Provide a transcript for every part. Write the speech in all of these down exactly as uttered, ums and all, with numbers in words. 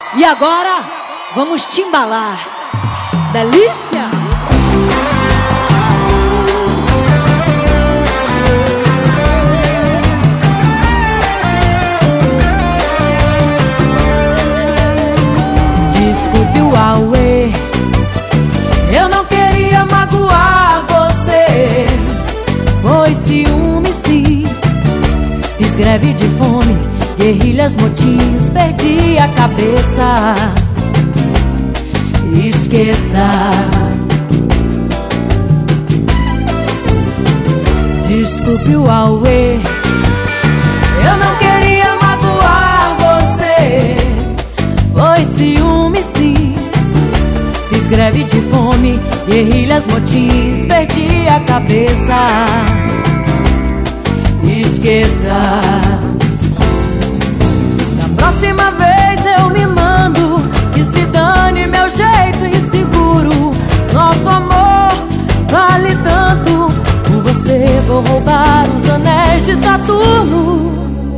E agora, vamos te embalar. Delícia! Desculpe o auê, eu não queria magoar você. Foi ciúme sim, fiz greve de fome, guerrilhas, motins, perdi a cabeça. Esqueça. Desculpe o auê, eu não queria magoar você. Foi ciúme sim, fiz greve de fome, guerrilhas, motins, perdi a cabeça. Esqueça. Próxima vez eu me mando, que se dane meu jeito inseguro. Nosso amor vale tanto, por você vou roubar os anéis de Saturno.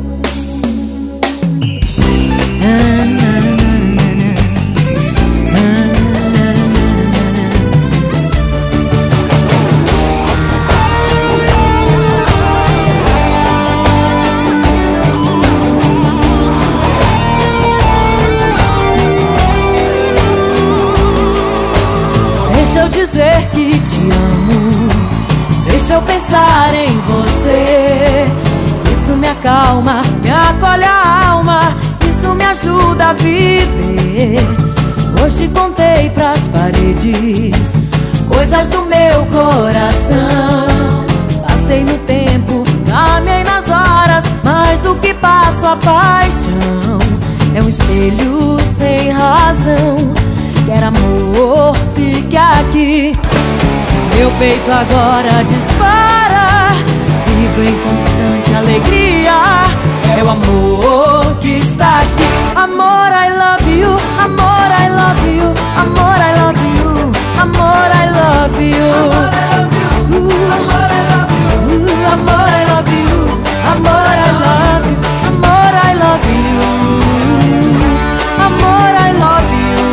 Deixa eu dizer que te amo, deixa eu pensar em você. Isso me acalma, me acolhe a alma, isso me ajuda a viver. Hoje contei pras paredes coisas do meu coração. Passei no tempo, caminhei nas horas, mais do que passo a paixão. É um espelho sem razão, quer amor, fique aqui. Meu peito agora dispara, vivo em constante alegria. É o amor que está aqui. Amor, I love you, amor, I love you, amor, I love you, amor, I love you, amor, I love you, amor, I love you, amor, I love you, amor, I love you, amor, I love you.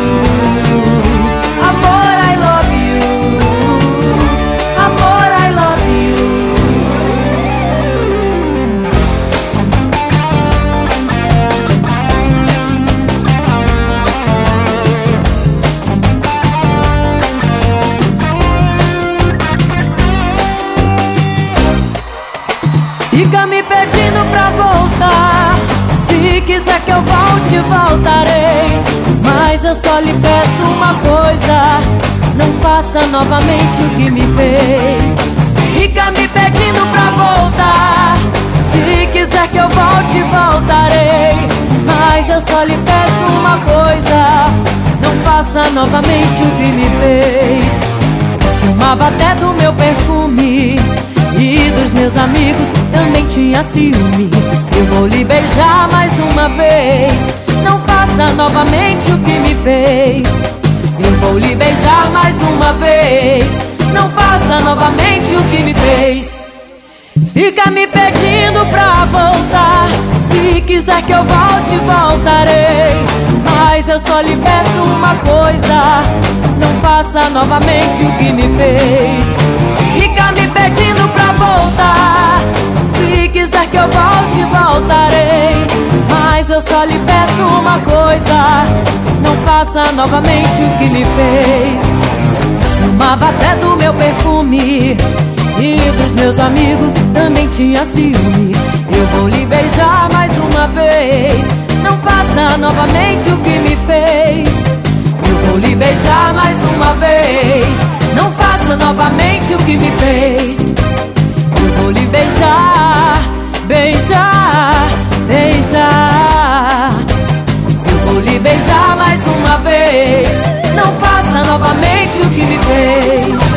Fica me pedindo pra voltar, se quiser que eu volte, voltarei. Mas eu só lhe peço uma coisa, não faça novamente o que me fez. Fica me pedindo pra voltar, se quiser que eu volte, voltarei. Mas eu só lhe peço uma coisa, não faça novamente o que me fez. Ciumava até do meu perfume e dos meus amigos, também tinha ciúme. Eu vou lhe beijar mais uma vez, não faça novamente o que me fez. Eu vou lhe beijar mais uma vez, não faça novamente o que me fez. Fica me pedindo pra voltar, se quiser que eu volte, voltarei. Mas eu só lhe peço uma coisa, não faça novamente o que me fez. Fica me pedindo pra voltar, se quiser que eu volte, voltarei. Mas eu só lhe peço uma coisa, não faça novamente o que me fez. Ciumava até do meu perfume e dos meus amigos, também tinha ciúme. Eu vou lhe beijar mais uma vez, não faça novamente o que me fez. Eu vou lhe beijar mais uma vez, não faça novamente o que me fez. Eu vou lhe beijar, beijar, beijar. Eu vou lhe beijar mais uma vez, não faça novamente o que me fez.